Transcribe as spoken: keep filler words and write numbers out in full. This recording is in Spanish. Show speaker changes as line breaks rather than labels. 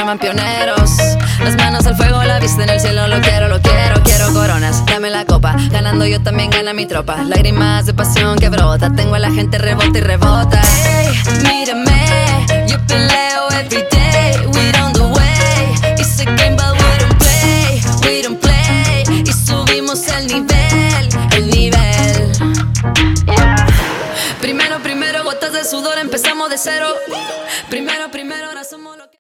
llaman pioneros. Las manos al fuego, la vista en el cielo. Lo quiero, lo quiero, quiero coronas. Dame la copa, ganando yo también gana mi tropa. Lágrimas de pasión que brota. Tengo a la gente rebota y rebota. Hey, mírame, yo peleo every day. We on the way. It's a game but we don't play. We don't play. Y subimos el nivel, el nivel. Yeah. Primero, primero, gotas de sudor, empezamos de cero. Primero, primero, ahora somos